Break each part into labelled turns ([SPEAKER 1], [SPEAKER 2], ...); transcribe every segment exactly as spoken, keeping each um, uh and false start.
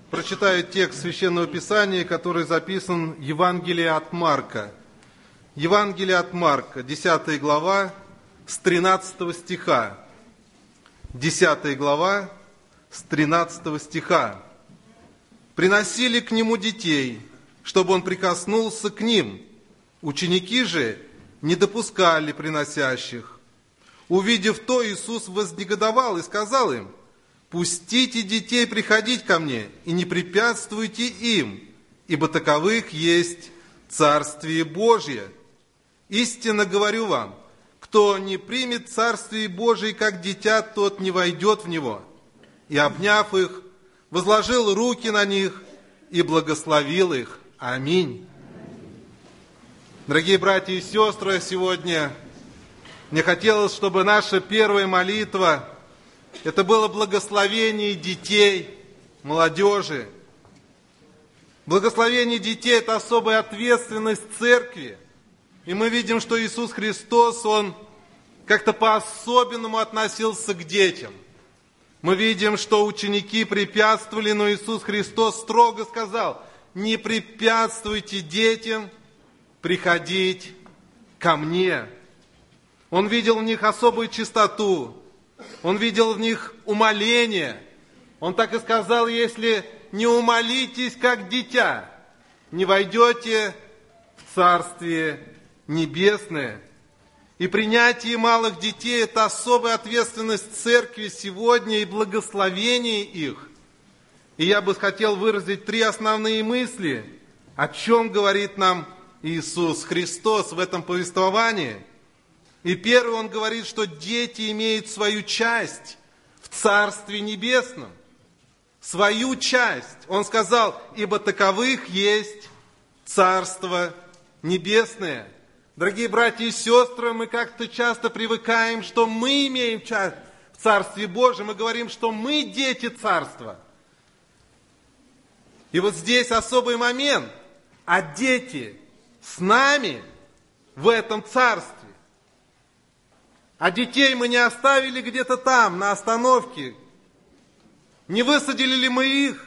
[SPEAKER 1] прочитаю текст Священного Писания, который записан в Евангелии от Марка. Евангелие от Марка, десятая глава, с тринадцатого стиха. десятая глава, с тринадцатого стиха. «Приносили к нему детей, чтобы он прикоснулся к ним. Ученики же не допускали приносящих. Увидев то, Иисус вознегодовал и сказал им: пустите детей приходить ко мне и не препятствуйте им, ибо таковых есть Царствие Божие. Истинно говорю вам, кто не примет Царствие Божие как дитя, тот не войдет в него. И, обняв их, возложил руки на них и благословил их. Аминь». Дорогие братья и сестры, сегодня мне хотелось, чтобы наша первая молитва – это было благословение детей, молодежи. Благословение детей – это особая ответственность церкви. И мы видим, что Иисус Христос, Он как-то по-особенному относился к детям. Мы видим, что ученики препятствовали, но Иисус Христос строго сказал: не препятствуйте детям приходить ко мне. Он видел в них особую чистоту, Он видел в них умоление. Он так и сказал: если не умолитесь, как дитя, не войдете в Царствие Небесное. И принятие малых детей – это особая ответственность церкви сегодня и благословение их. И я бы хотел выразить три основные мысли, о чем говорит нам Иисус Христос в этом повествовании. И первый, Он говорит, что дети имеют свою часть в Царстве Небесном. Свою часть. Он сказал: ибо таковых есть Царство Небесное. Дорогие братья и сестры, мы как-то часто привыкаем, что мы имеем часть в Царстве Божьем. Мы говорим, что мы дети Царства. И вот здесь особый момент. А дети с нами в этом Царстве. А детей мы не оставили где-то там, на остановке. Не высадили ли мы их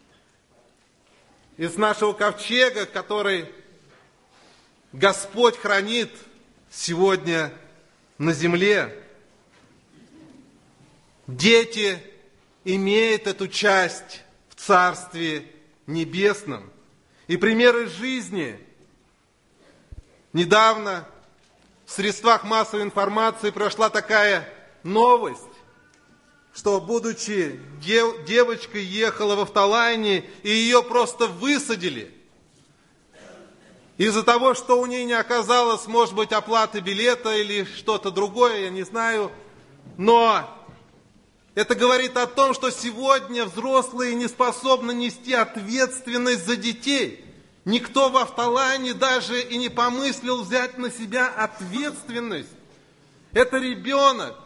[SPEAKER 1] из нашего ковчега, который Господь хранит сегодня на земле? Дети имеют эту часть в Царстве Небесном. И примеры жизни. Недавно в средствах массовой информации прошла такая новость, что, будучи дев, девочкой, ехала в автолайне, и ее просто высадили. Из-за того, что у нее не оказалось, может быть, оплаты билета или что-то другое, я не знаю. Но это говорит о том, что сегодня взрослые не способны нести ответственность за детей. Никто в автолайне даже и не помыслил взять на себя ответственность. Это ребенок.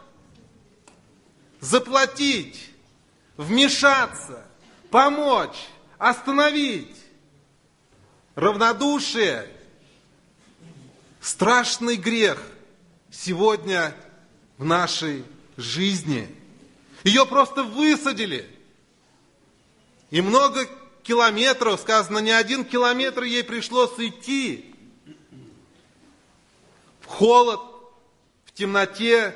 [SPEAKER 1] Заплатить, вмешаться, помочь, остановить. Равнодушие – страшный грех сегодня в нашей жизни. Ее просто высадили. И много километров, сказано, не один километр ей пришлось идти. В холод, в темноте.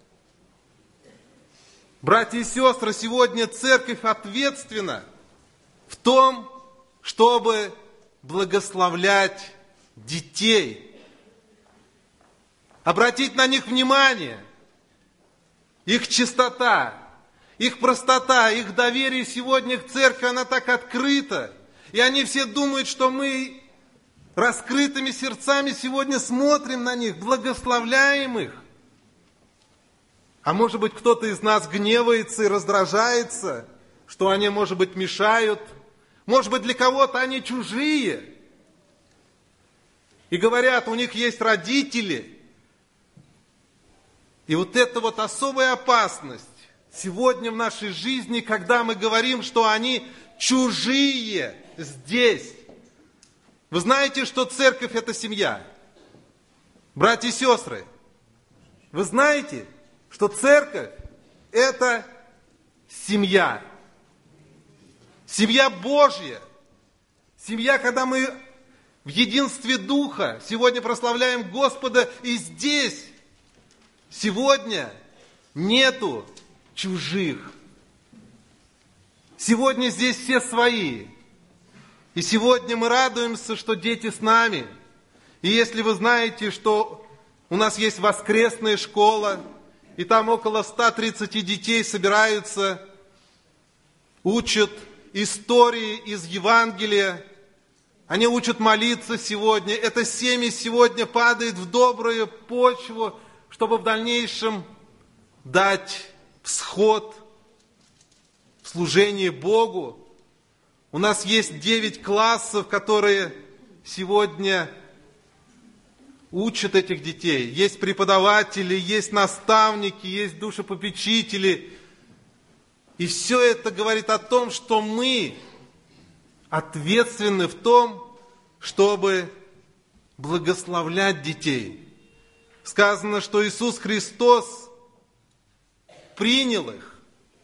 [SPEAKER 1] Братья и сестры, сегодня церковь ответственна в том, чтобы благословлять детей, обратить на них внимание. Их чистота, их простота, их доверие сегодня к церкви, она так открыта. И они все думают, что мы раскрытыми сердцами сегодня смотрим на них, благословляем их. А может быть, кто-то из нас гневается и раздражается, что они, может быть, мешают. Может быть, для кого-то они чужие. И говорят, у них есть родители. И вот это вот особая опасность сегодня в нашей жизни, когда мы говорим, что они чужие здесь. Вы знаете, что церковь – это семья? Братья и сестры, вы знаете, что церковь – это семья. Семья Божья. Семья, когда мы в единстве Духа сегодня прославляем Господа, и здесь сегодня нету чужих. Сегодня здесь все свои. И сегодня мы радуемся, что дети с нами. И если вы знаете, что у нас есть воскресная школа, и там около ста тридцати детей собираются, учат истории из Евангелия, они учат молиться сегодня. Это семя сегодня падает в добрую почву, чтобы в дальнейшем дать всход в служение Богу. У нас есть девять классов, которые сегодня учат этих детей. Есть преподаватели, есть наставники, есть душепопечители. И все это говорит о том, что мы ответственны в том, чтобы благословлять детей. Сказано, что Иисус Христос принял их.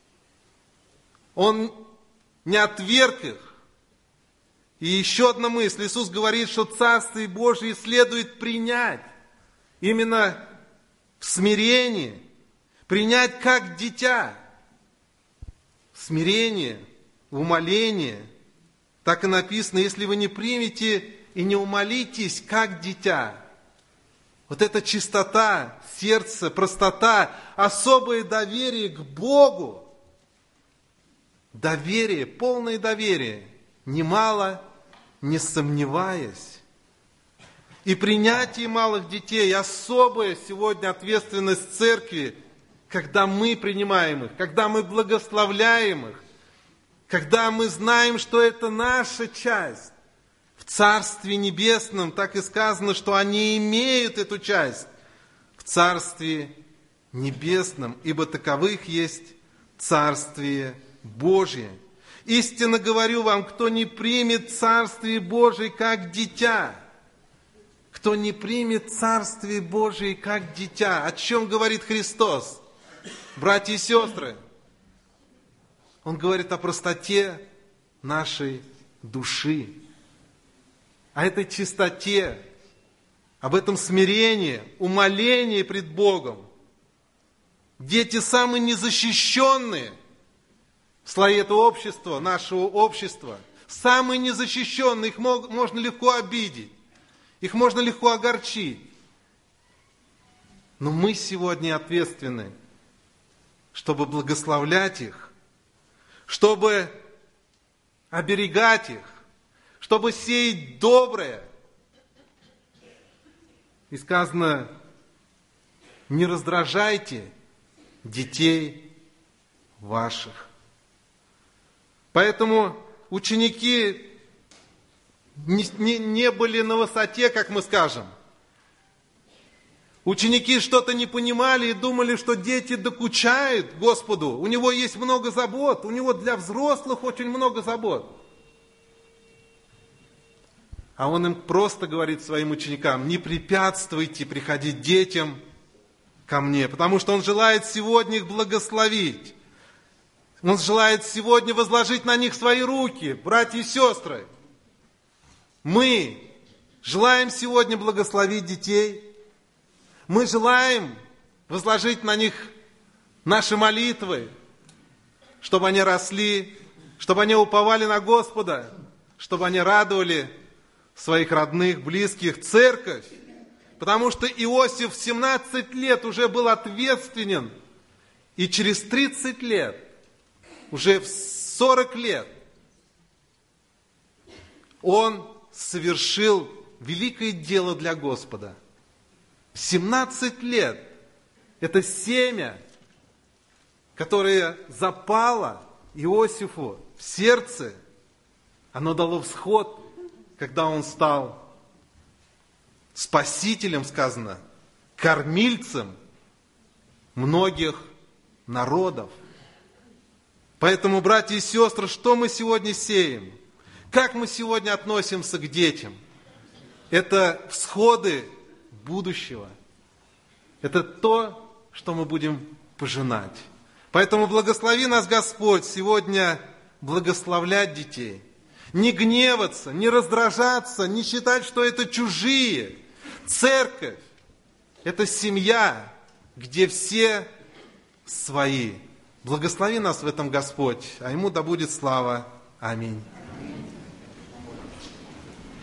[SPEAKER 1] Он не отверг их. И еще одна мысль. Иисус говорит, что Царствие Божие следует принять именно в смирении, принять как дитя. Смирение, умоление. Так и написано, если вы не примете и не умолитесь, как дитя. Вот эта чистота сердца, простота, особое доверие к Богу. Доверие, полное доверие, немало не сомневаясь. И принятие малых детей, особая сегодня ответственность церкви, когда мы принимаем их, когда мы благословляем их, когда мы знаем, что это наша часть. В Царстве Небесном так и сказано, что они имеют эту часть в Царстве Небесном, ибо таковых есть Царствие Божие. Истинно говорю вам, кто не примет Царствие Божие как дитя, кто не примет Царствие Божие как дитя. О чем говорит Христос? Братья и сестры, Он говорит о простоте нашей души, о этой чистоте, об этом смирении, умолении пред Богом. Дети самые незащищенные в слое этого общества, нашего общества, самые незащищенные, их мог, можно легко обидеть, их можно легко огорчить. Но мы сегодня ответственны, чтобы благословлять их, чтобы оберегать их, чтобы сеять доброе. И сказано, не раздражайте детей ваших. Поэтому ученики не, не, не были на высоте, как мы скажем. Ученики что-то не понимали и думали, что дети докучают Господу. У Него есть много забот, у Него для взрослых очень много забот. А Он им просто говорит своим ученикам, не препятствуйте приходить детям ко мне, потому что Он желает сегодня их благословить. Он желает сегодня возложить на них свои руки, братья и сестры. Мы желаем сегодня благословить детей. Мы желаем возложить на них наши молитвы, чтобы они росли, чтобы они уповали на Господа, чтобы они радовали своих родных, близких, церковь. Потому что Иосиф в семнадцать лет уже был ответственен, и через тридцать лет, уже в сорок лет, он совершил великое дело для Господа. семнадцать лет это семя, которое запало Иосифу в сердце, оно дало всход, когда он стал спасителем, сказано, кормильцем многих народов. Поэтому, братья и сестры, что мы сегодня сеем? Как мы сегодня относимся к детям? Это всходы будущего. Это то, что мы будем пожинать. Поэтому благослови нас Господь сегодня благословлять детей. Не гневаться, не раздражаться, не считать, что это чужие. Церковь – это семья, где все свои. Благослови нас в этом Господь, а Ему да будет слава. Аминь.